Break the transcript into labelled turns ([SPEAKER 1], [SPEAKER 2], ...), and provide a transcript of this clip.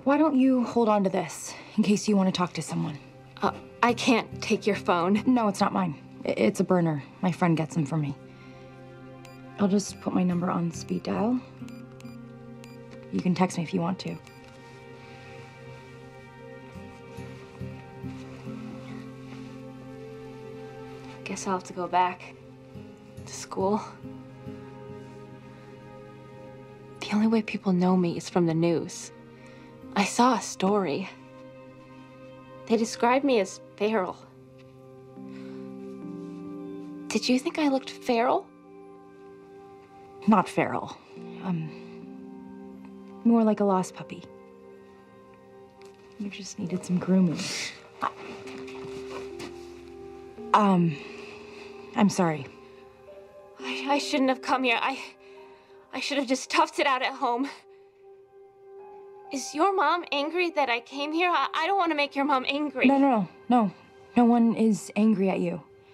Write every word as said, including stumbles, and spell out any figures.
[SPEAKER 1] Why don't you hold on to this in case you want to talk to someone?
[SPEAKER 2] Uh, I can't take your phone.
[SPEAKER 1] No, it's not mine. It's a burner. My friend gets them for me. I'll just put my number on speed dial. You can text me if you want to.
[SPEAKER 2] Guess I'll have to go back to school. The only way people know me is from the news. I saw a story. They described me as feral. Did you think I looked feral?
[SPEAKER 1] Not feral. Um, more like a lost puppy. You just needed some grooming. Um, I'm sorry.
[SPEAKER 2] I, I shouldn't have come here. I, I should have just toughed it out at home. Is your mom angry that I came here? I, I don't want to make your mom angry.
[SPEAKER 1] No, no, no, no. No one is angry at you.